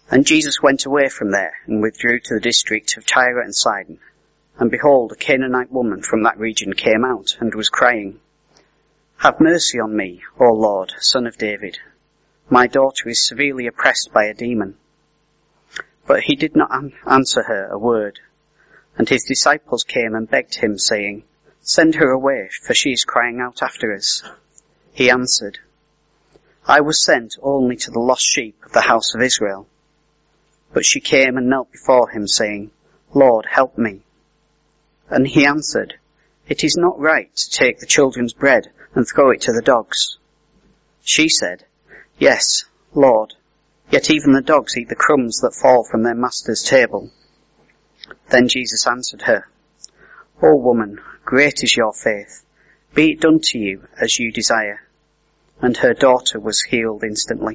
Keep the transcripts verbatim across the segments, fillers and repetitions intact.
And Jesus went away from there and withdrew to the district of Tyre and Sidon. And behold, a Canaanite woman from that region came out and was crying, "Have mercy on me, O Lord, Son of David. My daughter is severely oppressed by a demon." But he did not answer her a word. And his disciples came and begged him, saying, "Send her away, for she is crying out after us." He answered, "I was sent only to the lost sheep of the house of Israel." But she came and knelt before him, saying, "Lord, help me." And he answered, "It is not right to take the children's bread and throw it to the dogs." She said, "Yes, Lord, yet even the dogs eat the crumbs that fall from their master's table." Then Jesus answered her, "O woman, great is your faith. Be it done to you as you desire." And her daughter was healed instantly.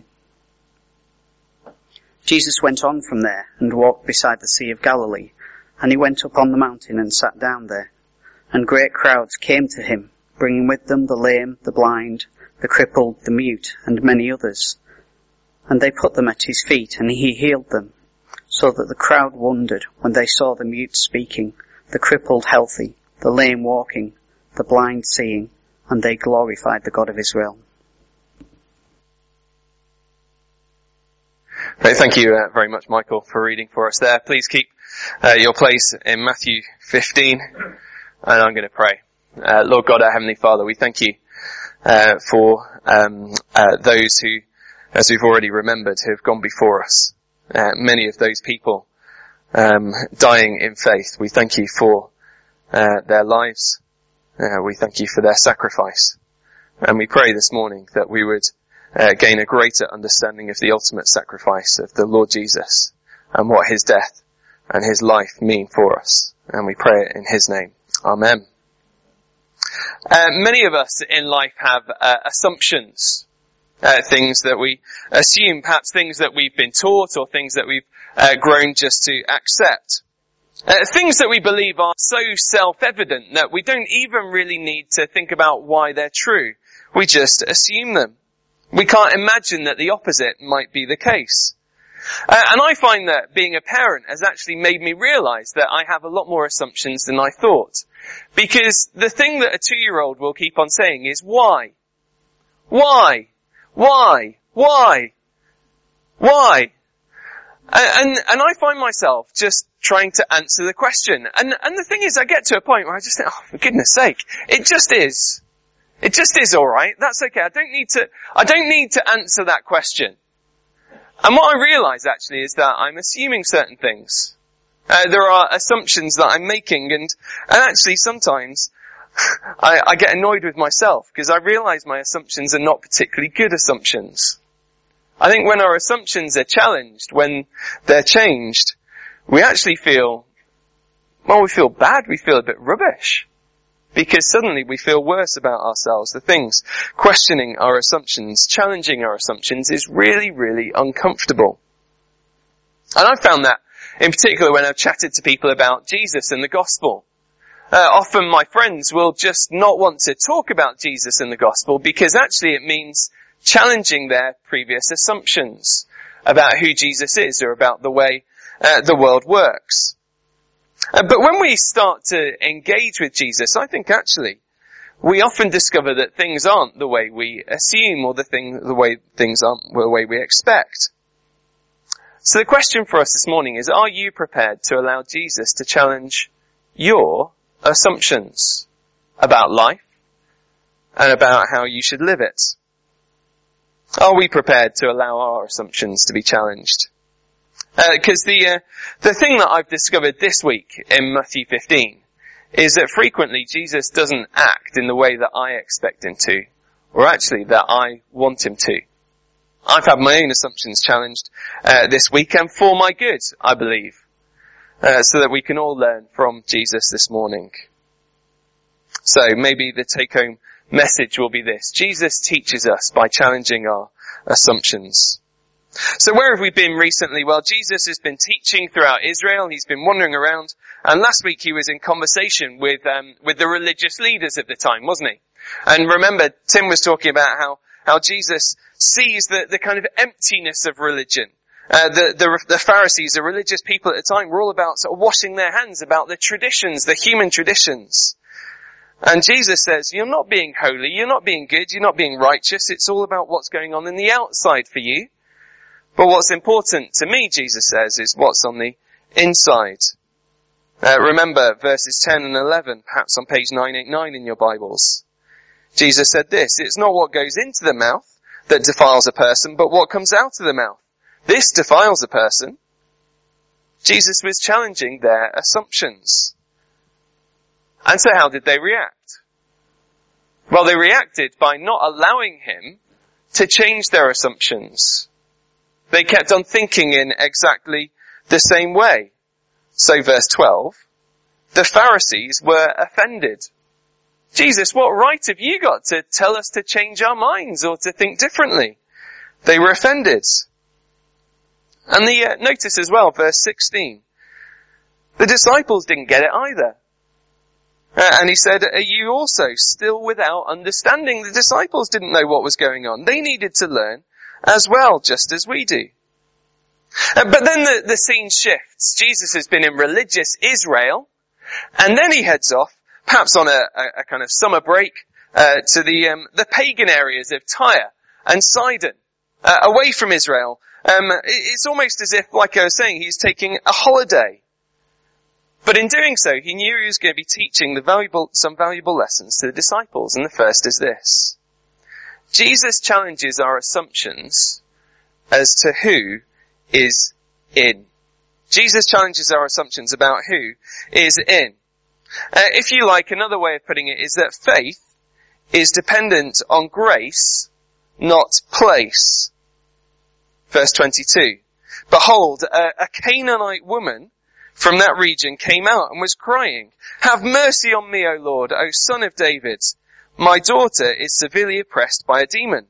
Jesus went on from there and walked beside the Sea of Galilee, and he went up on the mountain and sat down there. And great crowds came to him, bringing with them the lame, the blind, the crippled, the mute, and many others. And they put them at his feet, and he healed them, so that the crowd wondered when they saw the mute speaking, the crippled healthy, the lame walking, the blind seeing, and they glorified the God of Israel. Right, thank you uh, very much, Michael, for reading for us there. Please keep uh, your place in Matthew fifteen, and I'm going to pray. Uh, Lord God, our Heavenly Father, we thank you uh, for um, uh, those who, as we've already remembered, who have gone before us. Uh, many of those people um, dying in faith. We thank you for uh, their lives. Uh, we thank you for their sacrifice. And we pray this morning that we would Uh, gain a greater understanding of the ultimate sacrifice of the Lord Jesus and what his death and his life mean for us. And we pray it in his name. Amen. Uh, many of us in life have uh, assumptions, uh, things that we assume, perhaps things that we've been taught or things that we've uh, grown just to accept. Uh, things that we believe are so self-evident that we don't even really need to think about why they're true. We just assume them. We can't imagine that the opposite might be the case. Uh, and I find that being a parent has actually made me realize that I have a lot more assumptions than I thought. Because the thing that a two-year-old will keep on saying is, why? Why? Why? Why? Why? And, and I find myself just trying to answer the question. And, and the thing is, I get to a point where I just think, oh, for goodness sake, it just is. It just is alright. That's okay. I don't need to, I don't need to answer that question. And what I realize actually is that I'm assuming certain things. Uh, there are assumptions that I'm making, and, and actually sometimes I, I get annoyed with myself because I realize my assumptions are not particularly good assumptions. I think when our assumptions are challenged, when they're changed, we actually feel, well, we feel bad, we feel a bit rubbish. Because suddenly we feel worse about ourselves. The things, questioning our assumptions, challenging our assumptions is really, really uncomfortable. And I've found that in particular when I've chatted to people about Jesus and the gospel. Uh, often my friends will just not want to talk about Jesus and the gospel because actually it means challenging their previous assumptions about who Jesus is or about the way uh, the world works. Uh, but when we start to engage with Jesus, I think actually we often discover that things aren't the way we assume or the thing, the way things aren't the way we expect. So the question for us this morning is, are you prepared to allow Jesus to challenge your assumptions about life and about how you should live it? Are we prepared to allow our assumptions to be challenged? Because uh, the uh, the thing that I've discovered this week in Matthew fifteen is that frequently Jesus doesn't act in the way that I expect him to, or actually that I want him to. I've had my own assumptions challenged uh, this week, and for my good, I believe, uh, so that we can all learn from Jesus this morning. So maybe the take-home message will be this: Jesus teaches us by challenging our assumptions. So where have we been recently? Well, Jesus has been teaching throughout Israel. He's been wandering around. And last week he was in conversation with, um, with the religious leaders of the time, wasn't he? And remember, Tim was talking about how, how Jesus sees the, the kind of emptiness of religion. Uh, the, the, the Pharisees, the religious people at the time, were all about sort of washing their hands about the traditions, the human traditions. And Jesus says, you're not being holy, you're not being good, you're not being righteous, it's all about what's going on in the outside for you. But what's important to me, Jesus says, is what's on the inside. Uh, remember verses ten and eleven, perhaps on page nine eighty-nine in your Bibles. Jesus said this, it's not what goes into the mouth that defiles a person, but what comes out of the mouth. This defiles a person. Jesus was challenging their assumptions. And so how did they react? Well, they reacted by not allowing him to change their assumptions. They kept on thinking in exactly the same way. So verse twelve, the Pharisees were offended. Jesus, what right have you got to tell us to change our minds or to think differently? They were offended. And the uh, notice as well, verse sixteen, the disciples didn't get it either. Uh, and he said, are you also still without understanding? The disciples didn't know what was going on. They needed to learn as well, just as we do. Uh, but then the, the scene shifts. Jesus has been in religious Israel, and then he heads off, perhaps on a, a, a kind of summer break, uh, to the um, the pagan areas of Tyre and Sidon, uh, away from Israel. Um, it, it's almost as if, like I was saying, he's taking a holiday. But in doing so, he knew he was going to be teaching the valuable, some valuable lessons to the disciples, and the first is this. Jesus challenges our assumptions as to who is in. Jesus challenges our assumptions about who is in. Uh, if you like, another way of putting it is that faith is dependent on grace, not place. Verse twenty-two. Behold, a, a Canaanite woman from that region came out and was crying, have mercy on me, O Lord, O Son of David. My daughter is severely oppressed by a demon.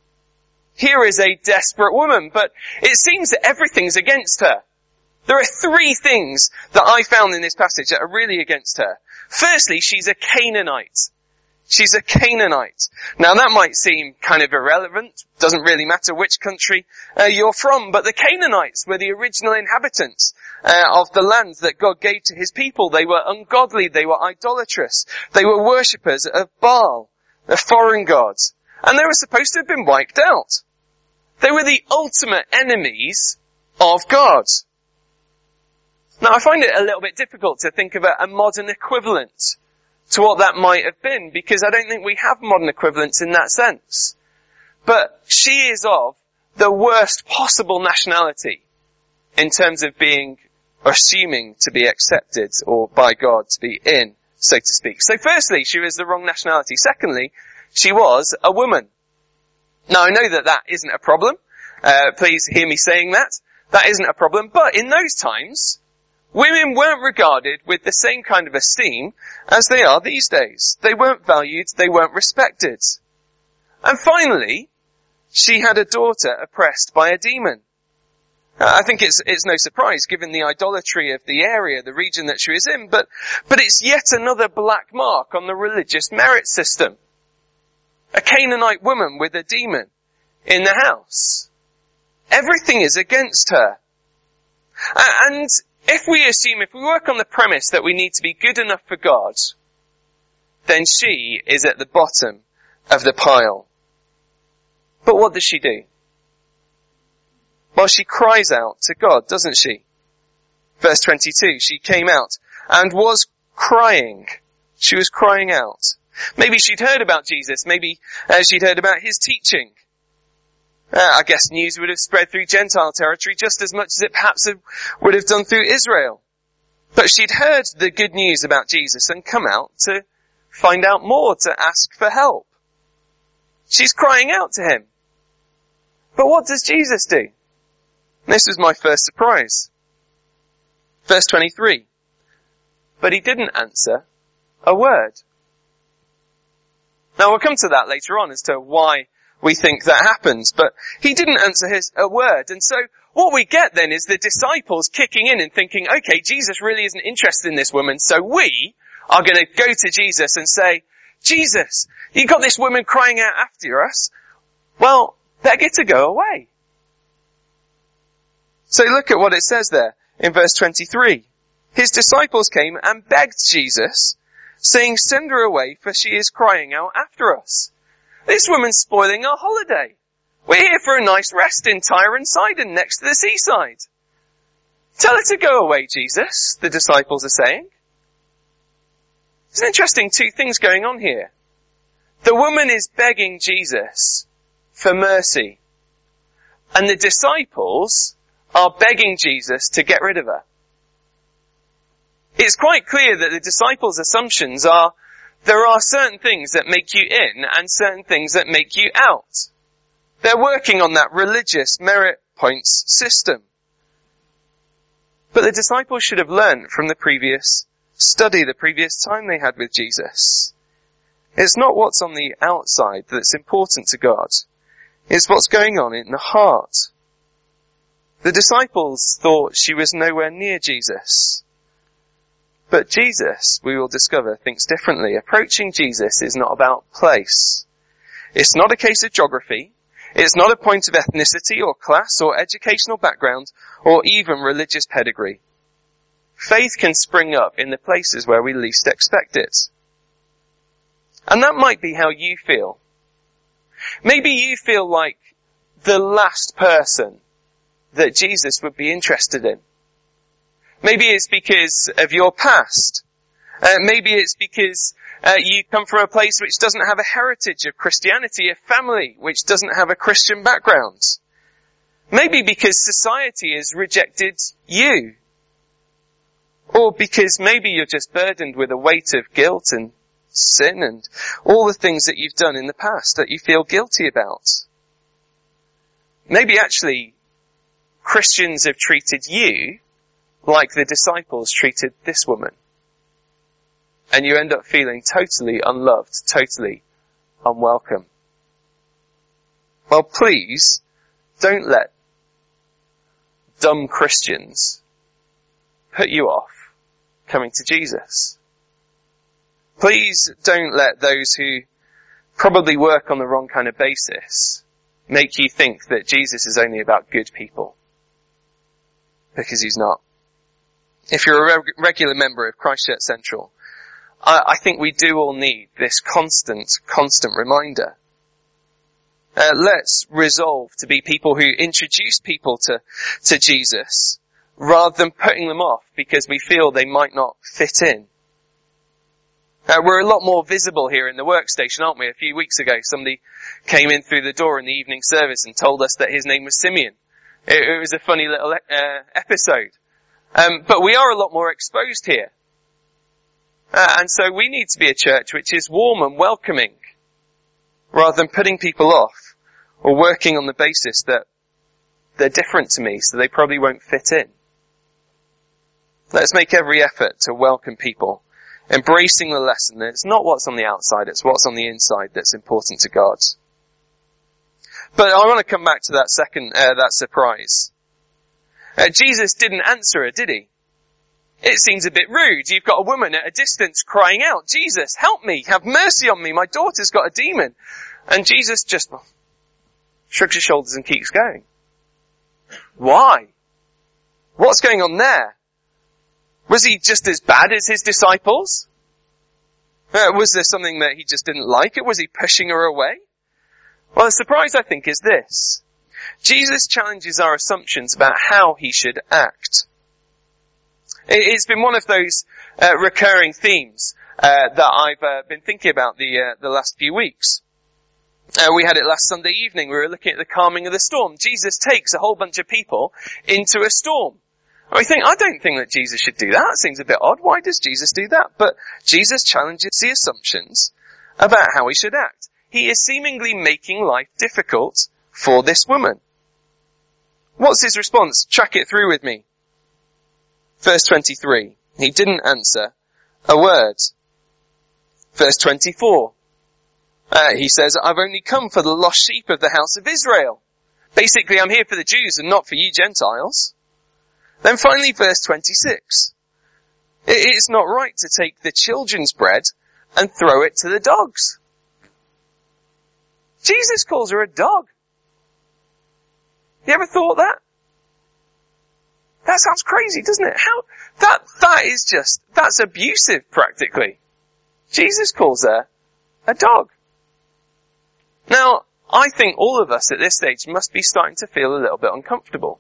Here is a desperate woman, but it seems that everything's against her. There are three things that I found in this passage that are really against her. Firstly, she's a Canaanite. She's a Canaanite. Now that might seem kind of irrelevant. Doesn't really matter which country uh, you're from, but the Canaanites were the original inhabitants uh, of the land that God gave to his people. They were ungodly. They were idolatrous. They were worshippers of Baal, the foreign gods. And they were supposed to have been wiped out. They were the ultimate enemies of God. Now I find it a little bit difficult to think of a, a modern equivalent to what that might have been, because I don't think we have modern equivalents in that sense. But she is of the worst possible nationality in terms of being, or assuming to be accepted or by God to be in, so to speak. So firstly, she was the wrong nationality. Secondly, she was a woman. Now I know that that isn't a problem. Uh, please hear me saying that. That isn't a problem. But in those times, women weren't regarded with the same kind of esteem as they are these days. They weren't valued, they weren't respected. And finally, she had a daughter oppressed by a demon. Uh, I think it's it's no surprise given the idolatry of the area, the region that she was in, but, but it's yet another black mark on the religious merit system. A Canaanite woman with a demon in the house. Everything is against her. Uh, and if we assume, if we work on the premise that we need to be good enough for God, then she is at the bottom of the pile. But what does she do? Well, she cries out to God, doesn't she? Verse twenty-two, she came out and was crying. She was crying out. Maybe she'd heard about Jesus. Maybe uh, she'd heard about his teaching. Uh, I guess news would have spread through Gentile territory just as much as it perhaps would have done through Israel. But she'd heard the good news about Jesus and come out to find out more, to ask for help. She's crying out to him. But what does Jesus do? And this was my first surprise. Verse twenty-three. But he didn't answer a word. Now we'll come to that later on as to why we think that happens, but he didn't answer his a word. And so what we get then is the disciples kicking in and thinking, okay, Jesus really isn't interested in this woman, so we are going to go to Jesus and say, Jesus, you got this woman crying out after us. Well, beg her to go away. So look at what it says there in verse twenty-three. His disciples came and begged Jesus, saying, "Send her away, for she is crying out after us." This woman's spoiling our holiday. We're here for a nice rest in Tyre and Sidon, next to the seaside. Tell her to go away, Jesus, the disciples are saying. It's an interesting two things going on here. The woman is begging Jesus for mercy, and the disciples are begging Jesus to get rid of her. It's quite clear that the disciples' assumptions are there are certain things that make you in and certain things that make you out. They're working on that religious merit points system. But the disciples should have learned from the previous study, the previous time they had with Jesus. It's not what's on the outside that's important to God. It's what's going on in the heart. The disciples thought she was nowhere near Jesus. But Jesus, we will discover, thinks differently. Approaching Jesus is not about place. It's not a case of geography. It's not a point of ethnicity or class or educational background or even religious pedigree. Faith can spring up in the places where we least expect it. And that might be how you feel. Maybe you feel like the last person that Jesus would be interested in. Maybe it's because of your past. Uh, maybe it's because uh, you come from a place which doesn't have a heritage of Christianity, a family which doesn't have a Christian background. Maybe because society has rejected you. Or because maybe you're just burdened with a weight of guilt and sin and all the things that you've done in the past that you feel guilty about. Maybe actually Christians have treated you like the disciples treated this woman. And you end up feeling totally unloved, totally unwelcome. Well, please don't let dumb Christians put you off coming to Jesus. Please don't let those who probably work on the wrong kind of basis make you think that Jesus is only about good people. Because he's not. If you're a reg- regular member of Christchurch Central, I, I think we do all need this constant, constant reminder. Uh, let's resolve to be people who introduce people to, to Jesus rather than putting them off because we feel they might not fit in. Uh, we're a lot more visible here in the workstation, aren't we? A few weeks ago, somebody came in through the door in the evening service and told us that his name was Simeon. It, it was a funny little uh, episode. Um, but we are a lot more exposed here. Uh, and so we need to be a church which is warm and welcoming, rather than putting people off or working on the basis that they're different to me, so they probably won't fit in. Let's make every effort to welcome people, embracing the lesson that it's not what's on the outside, it's what's on the inside that's important to God. But I want to come back to that second, uh, that surprise. Uh, Jesus didn't answer her, did he? It seems a bit rude. You've got a woman at a distance crying out, "Jesus, help me, have mercy on me, my daughter's got a demon." And Jesus just well, shrugs his shoulders and keeps going. Why? What's going on there? Was he just as bad as his disciples? Uh, was there something that he just didn't like? Was he pushing her away? Well, the surprise, I think, is this. Jesus challenges our assumptions about how he should act. It's been one of those uh, recurring themes uh, that I've uh, been thinking about the uh, the last few weeks. Uh, we had it last Sunday evening. We were looking at the calming of the storm. Jesus takes a whole bunch of people into a storm. And we think, I don't think that Jesus should do that. That seems a bit odd. Why does Jesus do that? But Jesus challenges the assumptions about how he should act. He is seemingly making life difficult for this woman. What's his response? Track it through with me. Verse twenty-three. He didn't answer a word. Verse twenty-four. Uh, he says, "I've only come for the lost sheep of the house of Israel." Basically, I'm here for the Jews and not for you Gentiles. Then finally, verse twenty-six. It's not right to take the children's bread and throw it to the dogs. Jesus calls her a dog. You ever thought that? That sounds crazy, doesn't it? How, that, that is just, that's abusive practically. Jesus calls her a dog. Now, I think all of us at this stage must be starting to feel a little bit uncomfortable.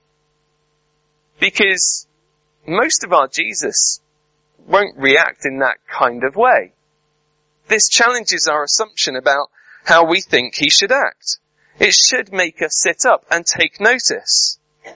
Because most of our Jesus won't react in that kind of way. This challenges our assumption about how we think he should act. It should make us sit up and take notice.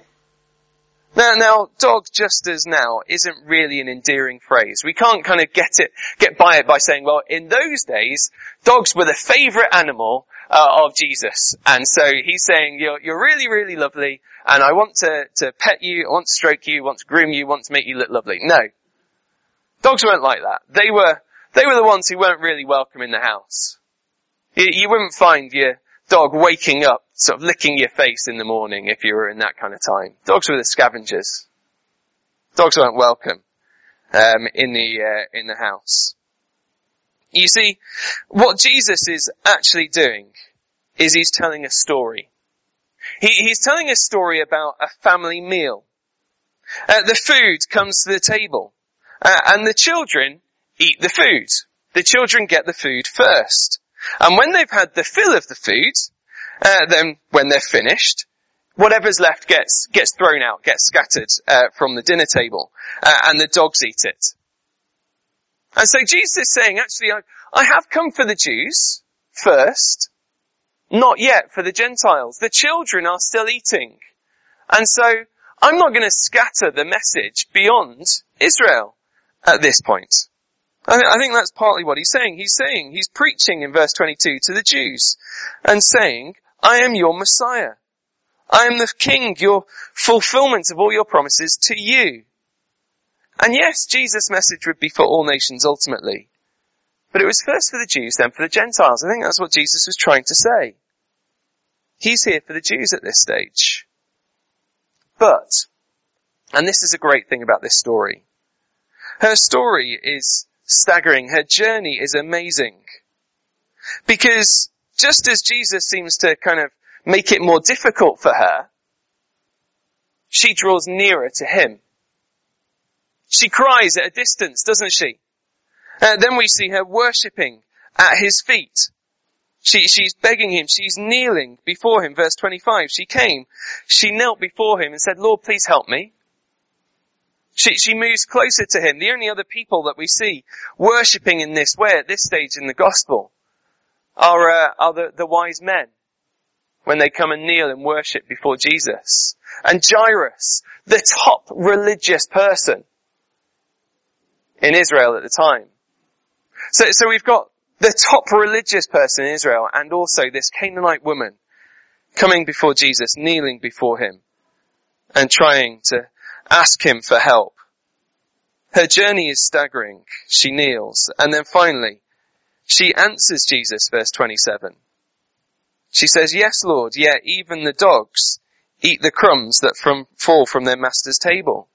Now, now, dog just as now isn't really an endearing phrase. We can't kind of get it, get by it by saying, well, in those days, dogs were the favourite animal uh, of Jesus. And so he's saying, you're, you're really, really lovely, and I want to, to pet you, I want to stroke you, I want to groom you, I want to make you look lovely. No. Dogs weren't like that. They were, they were the ones who weren't really welcome in the house. You, you wouldn't find your dog waking up, sort of licking your face in the morning if you were in that kind of time. Dogs were the scavengers. Dogs weren't welcome um, in the uh, in the house. You see, what Jesus is actually doing is he's telling a story. He, he's telling a story about a family meal. Uh, the food comes to the table, uh, and the children eat the food. The children get the food first. And when they've had the fill of the food, uh, then when they're finished, whatever's left gets gets thrown out, gets scattered uh, from the dinner table, uh, and the dogs eat it. And so Jesus is saying, actually, I, I have come for the Jews first, not yet for the Gentiles. The children are still eating. And so I'm not going to scatter the message beyond Israel at this point. I, th- I think that's partly what he's saying. He's saying, he's preaching in verse twenty-two to the Jews and saying, I am your Messiah. I am the King, your fulfillment of all your promises to you. And yes, Jesus' message would be for all nations ultimately. But it was first for the Jews, then for the Gentiles. I think that's what Jesus was trying to say. He's here for the Jews at this stage. But, and this is a great thing about this story, her story is staggering. Her journey is amazing. Because just as Jesus seems to kind of make it more difficult for her, she draws nearer to him. She cries at a distance, doesn't she? Uh, then we see her worshipping at his feet. She, she's begging him, she's kneeling before him. Verse twenty-five, she came, she knelt before him and said, Lord, please help me. She, she moves closer to him. The only other people that we see worshipping in this way at this stage in the gospel are, uh, are the, the wise men when they come and kneel and worship before Jesus. And Jairus, the top religious person in Israel at the time. So, so we've got the top religious person in Israel and also this Canaanite woman coming before Jesus, kneeling before him and trying to ask him for help. Her journey is staggering. She kneels. And then finally, she answers Jesus, verse twenty-seven. She says, yes, Lord, yeah, even the dogs eat the crumbs that from, fall from their master's table.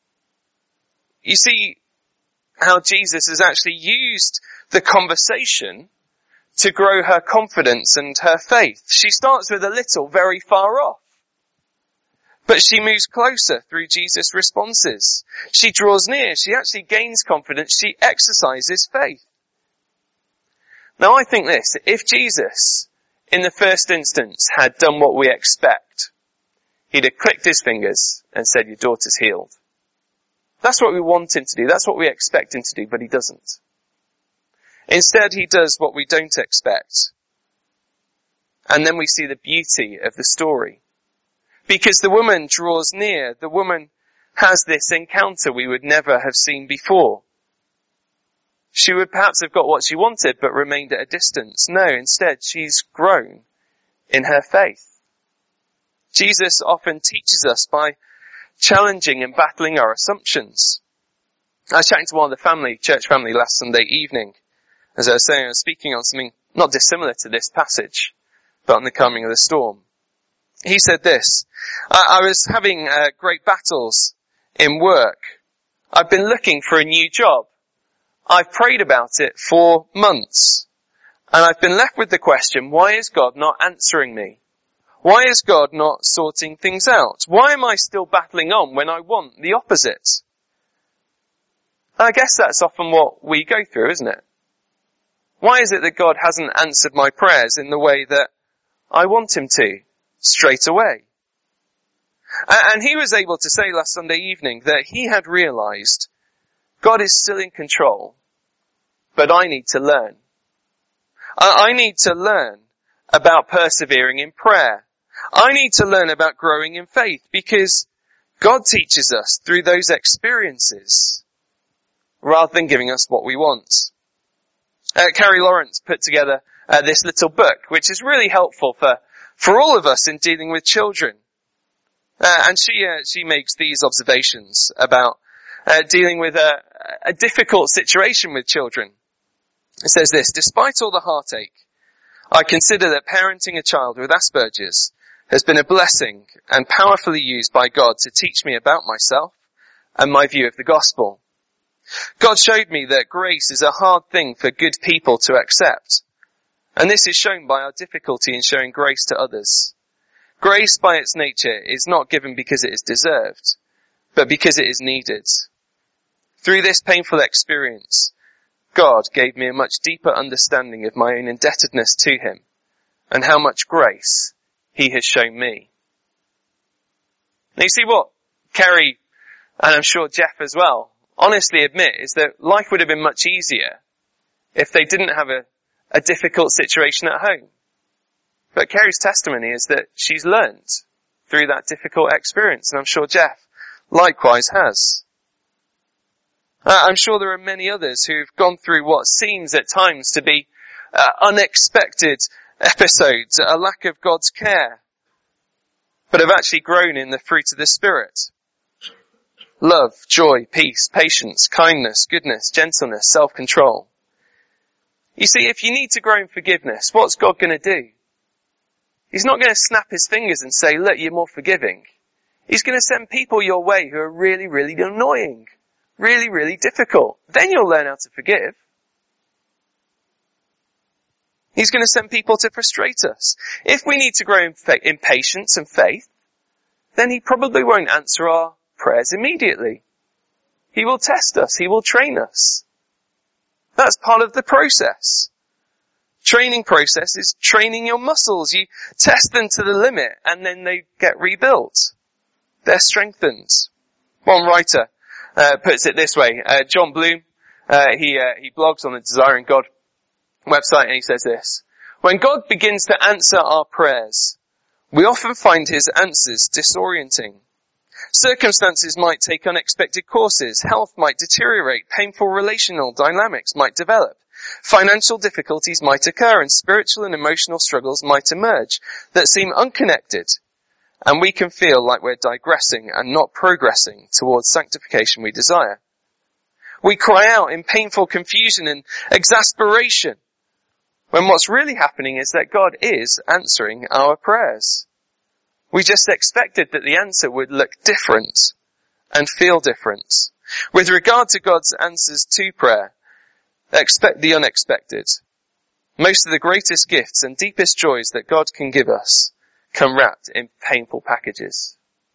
You see how Jesus has actually used the conversation to grow her confidence and her faith. She starts with a little very far off. But she moves closer through Jesus' responses. She draws near. She actually gains confidence. She exercises faith. Now I think this, if Jesus, in the first instance, had done what we expect, he'd have clicked his fingers and said, your daughter's healed. That's what we want him to do. That's what we expect him to do, but he doesn't. Instead, he does what we don't expect. And then we see the beauty of the story. Because the woman draws near, the woman has this encounter we would never have seen before. She would perhaps have got what she wanted, but remained at a distance. No, instead, she's grown in her faith. Jesus often teaches us by challenging and battling our assumptions. I was chatting to one of the family, church family last Sunday evening. As I was saying, I was speaking on something not dissimilar to this passage, but on the coming of the storm. He said this, I, I was having uh, great battles in work. I've been looking for a new job. I've prayed about it for months. And I've been left with the question, why is God not answering me? Why is God not sorting things out? Why am I still battling on when I want the opposite? I guess that's often what we go through, isn't it? Why is it that God hasn't answered my prayers in the way that I want him to, straight away? And he was able to say last Sunday evening that he had realized God is still in control, but I need to learn. I need to learn about persevering in prayer. I need to learn about growing in faith because God teaches us through those experiences rather than giving us what we want. Uh, Carrie Lawrence put together uh, this little book, which is really helpful for, for all of us in dealing with children. Uh, and she, uh, she makes these observations about uh, dealing with a, a difficult situation with children. It says this: despite all the heartache, I consider that parenting a child with Asperger's has been a blessing and powerfully used by God to teach me about myself and my view of the gospel. God showed me that grace is a hard thing for good people to accept, and this is shown by our difficulty in showing grace to others. Grace by its nature is not given because it is deserved, but because it is needed. Through this painful experience, God gave me a much deeper understanding of my own indebtedness to him and how much grace he has shown me. Now you see what Kerry, and I'm sure Jeff as well, honestly admit is that life would have been much easier if they didn't have a, a difficult situation at home. But Kerry's testimony is that she's learned through that difficult experience, and I'm sure Jeff likewise has. Uh, I'm sure there are many others who've gone through what seems at times to be uh, unexpected episodes, a lack of God's care, but have actually grown in the fruit of the Spirit. Love, joy, peace, patience, kindness, goodness, gentleness, self-control. You see, if you need to grow in forgiveness, what's God going to do? He's not going to snap his fingers and say, look, you're more forgiving. He's going to send people your way who are really, really annoying. Really, really difficult. Then you'll learn how to forgive. He's going to send people to frustrate us. If we need to grow in, fa- in patience and faith, then he probably won't answer our prayers immediately. He will test us. He will train us. That's part of the process. Training process is training your muscles. You test them to the limit and then they get rebuilt. They're strengthened. One writer uh, puts it this way. Uh, John Bloom, uh, he, uh, he blogs on the Desiring God website and he says this: when God begins to answer our prayers, we often find his answers disorienting. Circumstances might take unexpected courses, health might deteriorate, painful relational dynamics might develop, financial difficulties might occur, and spiritual and emotional struggles might emerge that seem unconnected, and we can feel like we're digressing and not progressing towards sanctification we desire. We cry out in painful confusion and exasperation, when what's really happening is that God is answering our prayers. We just expected that the answer would look different and feel different. With regard to God's answers to prayer, expect the unexpected. Most of the greatest gifts and deepest joys that God can give us come wrapped in painful packages.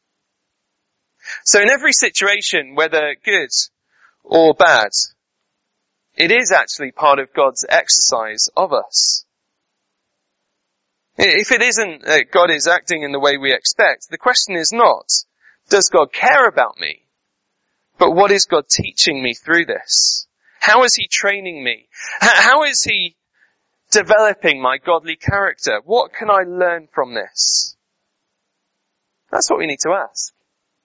So in every situation, whether good or bad, it is actually part of God's exercise of us. If it isn't that God is acting in the way we expect, the question is not, does God care about me? But what is God teaching me through this? How is he training me? How is he developing my godly character? What can I learn from this? That's what we need to ask.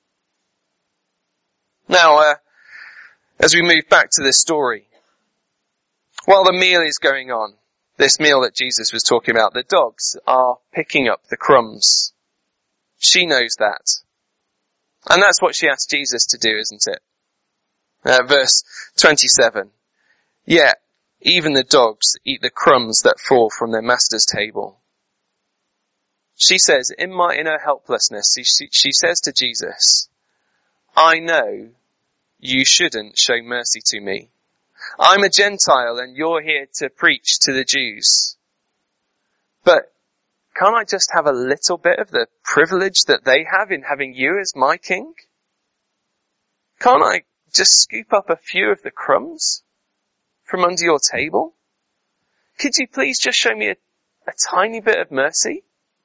Now, uh, as we move back to this story, while the meal is going on, this meal that Jesus was talking about, the dogs are picking up the crumbs. She knows that. And that's what she asked Jesus to do, isn't it? Uh, verse twenty-seven. Yet, even the dogs eat the crumbs that fall from their master's table. She says, in my, in her helplessness, she, she says to Jesus, I know you shouldn't show mercy to me. I'm a Gentile and you're here to preach to the Jews. But can't I just have a little bit of the privilege that they have in having you as my king? Can't I just scoop up a few of the crumbs from under your table? Could you please just show me a, a tiny bit of mercy?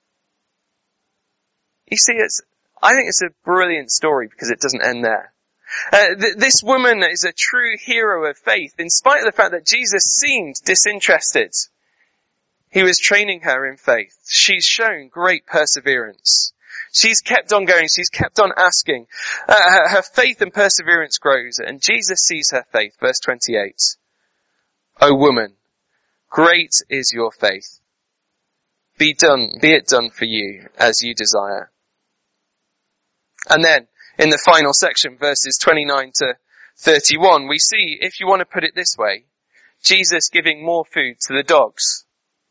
You see, it's, I think it's a brilliant story because it doesn't end there. Uh, th- this woman is a true hero of faith, in spite of the fact that Jesus seemed disinterested. He was training her in faith. She's shown great perseverance. She's kept on going. She's kept on asking. Uh, her, her faith and perseverance grows, and Jesus sees her faith. Verse twenty-eight. O woman, great is your faith. Be done, be it done for you as you desire. And then, in the final section, verses twenty-nine to thirty-one, we see, if you want to put it this way, Jesus giving more food to the dogs.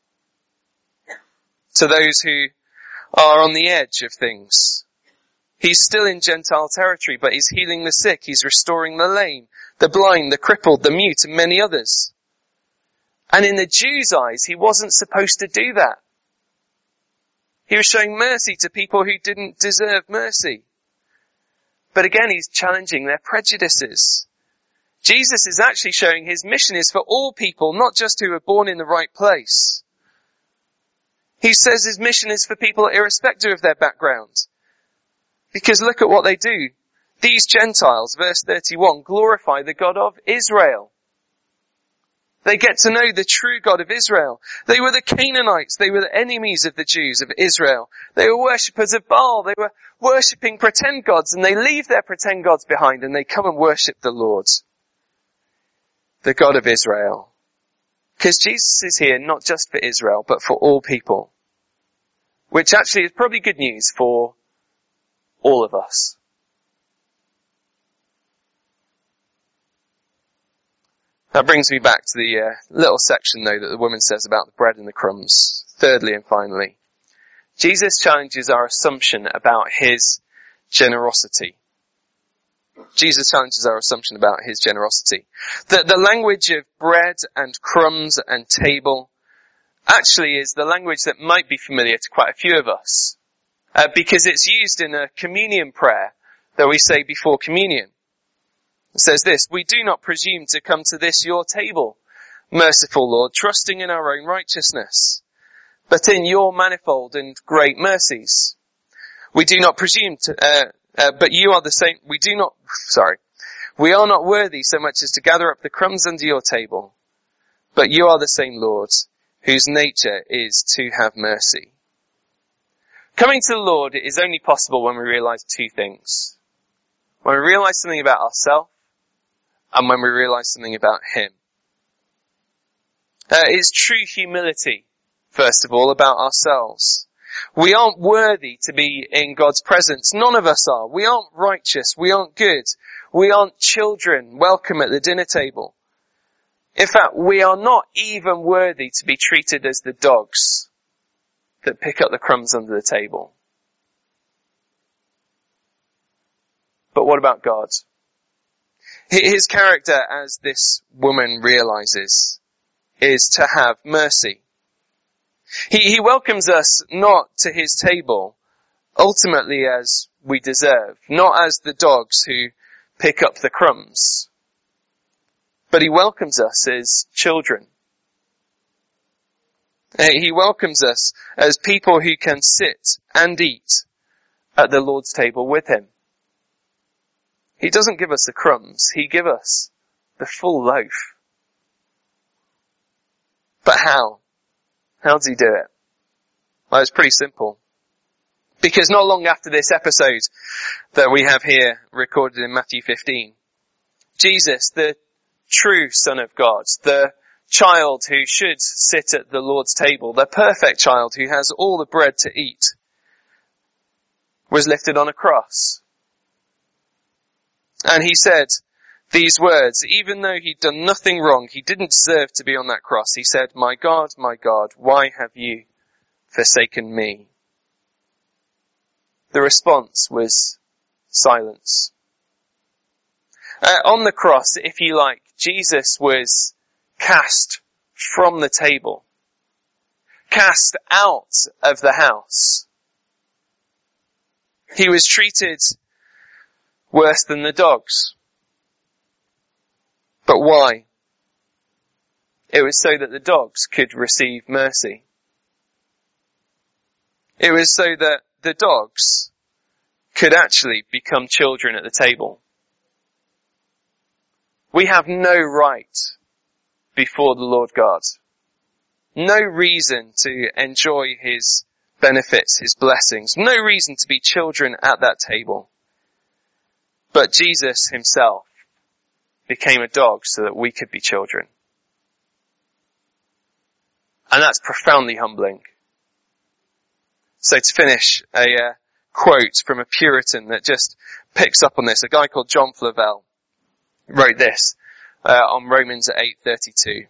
To those who are on the edge of things. He's still in Gentile territory, but he's healing the sick, he's restoring the lame, the blind, the crippled, the mute, and many others. And in the Jews' eyes, he wasn't supposed to do that. He was showing mercy to people who didn't deserve mercy. But again, he's challenging their prejudices. Jesus is actually showing his mission is for all people, not just who are born in the right place. He says his mission is for people irrespective of their background. Because look at what they do. These Gentiles, verse thirty-one, glorify the God of Israel. They get to know the true God of Israel. They were the Canaanites. They were the enemies of the Jews of Israel. They were worshippers of Baal. They were worshipping pretend gods, and they leave their pretend gods behind and they come and worship the Lord, the God of Israel. Because Jesus is here not just for Israel, but for all people. Which actually is probably good news for all of us. That brings me back to the uh, little section, though, that the woman says about the bread and the crumbs. Thirdly and finally, Jesus challenges our assumption about his generosity. Jesus challenges our assumption about his generosity. The, the language of bread and crumbs and table actually is the language that might be familiar to quite a few of us. Uh, because it's used in a communion prayer that we say before communion. It says this, we do not presume to come to this your table, merciful Lord, trusting in our own righteousness, but in your manifold and great mercies. We do not presume to, uh, uh, but you are the same, we do not, sorry, we are not worthy so much as to gather up the crumbs under your table, but you are the same Lord, whose nature is to have mercy. Coming to the Lord is only possible when we realize two things. When we realize something about ourselves, and when we realize something about him. Uh, it's true humility, first of all, about ourselves. We aren't worthy to be in God's presence. None of us are. We aren't righteous. We aren't good. We aren't children welcome at the dinner table. In fact, we are not even worthy to be treated as the dogs that pick up the crumbs under the table. But what about God? His character, as this woman realizes, is to have mercy. He, he welcomes us not to his table, ultimately as we deserve, not as the dogs who pick up the crumbs, but he welcomes us as children. He welcomes us as people who can sit and eat at the Lord's table with him. He doesn't give us the crumbs, he gives us the full loaf. But how? How does he do it? Well, it's pretty simple. Because not long after this episode that we have here recorded in Matthew fifteen, Jesus, the true Son of God, the child who should sit at the Lord's table, the perfect child who has all the bread to eat, was lifted on a cross. And he said these words, even though he'd done nothing wrong, he didn't deserve to be on that cross. He said, my God, my God, why have you forsaken me? The response was silence. Uh, on the cross, if you like, Jesus was cast from the table, cast out of the house. He was treated worse than the dogs. But why? It was so that the dogs could receive mercy. It was so that the dogs could actually become children at the table. We have no right before the Lord God. No reason to enjoy his benefits, his blessings. No reason to be children at that table. But Jesus himself became a dog so that we could be children. And that's profoundly humbling. So to finish, a uh, quote from a Puritan that just picks up on this. A guy called John Flavel wrote this uh, on Romans eight thirty-two.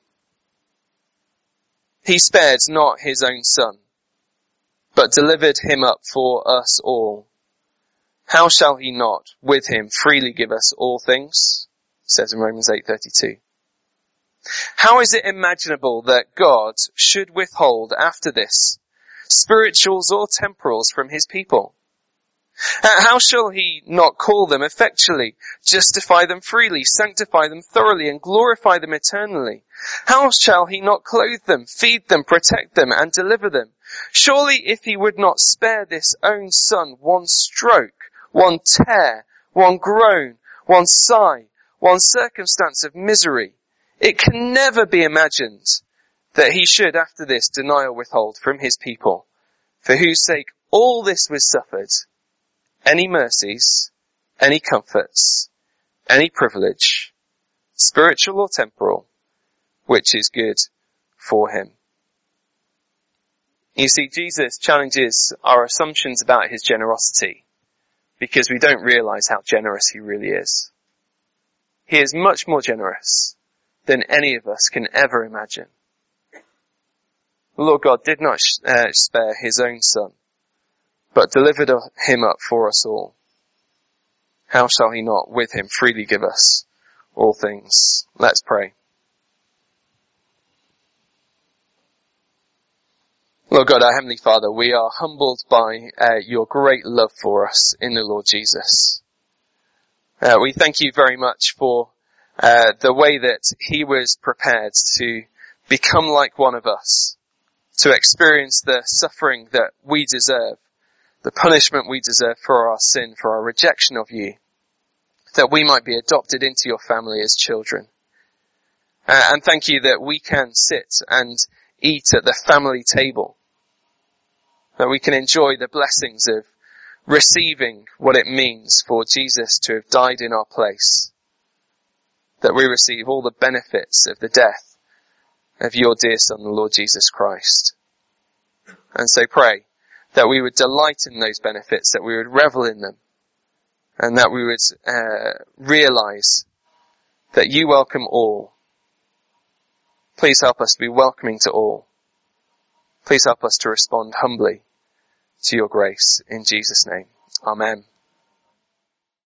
He spared not his own son, but delivered him up for us all. How shall he not with him freely give us all things? It says in Romans eight thirty-two. How is it imaginable that God should withhold after this spirituals or temporals from his people? How shall he not call them effectually, justify them freely, sanctify them thoroughly, and glorify them eternally? How shall he not clothe them, feed them, protect them, and deliver them? Surely if he would not spare this own son one stroke, one tear, one groan, one sigh, one circumstance of misery, it can never be imagined that he should after this deny or withhold from his people, for whose sake all this was suffered, any mercies, any comforts, any privilege, spiritual or temporal, which is good for him. You see, Jesus challenges our assumptions about his generosity because we don't realize how generous he really is. He is much more generous than any of us can ever imagine. The Lord God did not uh, spare his own son, but delivered him up for us all. How shall he not with him freely give us all things? Let's pray. Lord God, our Heavenly Father, we are humbled by uh, your great love for us in the Lord Jesus. Uh, we thank you very much for uh, the way that he was prepared to become like one of us, to experience the suffering that we deserve, the punishment we deserve for our sin, for our rejection of you, that we might be adopted into your family as children. Uh, and thank you that we can sit and eat at the family table, that we can enjoy the blessings of receiving what it means for Jesus to have died in our place, that we receive all the benefits of the death of your dear Son, the Lord Jesus Christ. And so pray that we would delight in those benefits, that we would revel in them, and that we would uh, realize that you welcome all. Please help us to be welcoming to all. Please help us to respond humbly to your grace. In Jesus' name, amen.